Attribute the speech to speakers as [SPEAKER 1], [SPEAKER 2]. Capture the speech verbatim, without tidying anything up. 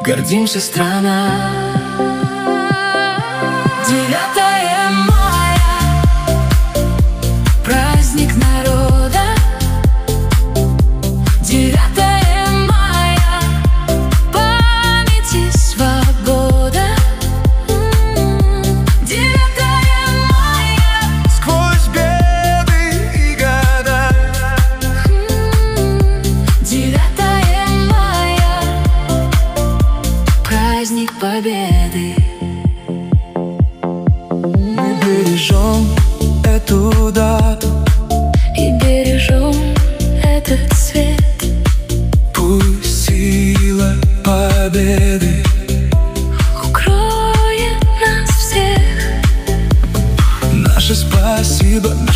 [SPEAKER 1] гордимся, страна. Девятое мая, праздник народа. Девятое мая, память и свобода. Девятое мая,
[SPEAKER 2] сквозь беды и года.
[SPEAKER 1] Девятое мая, праздник победы.
[SPEAKER 2] Мы бережем эту дату
[SPEAKER 1] И бережем этот цвет.
[SPEAKER 2] Пусть сила победы
[SPEAKER 1] Укроет нас всех.
[SPEAKER 2] Наше спасибо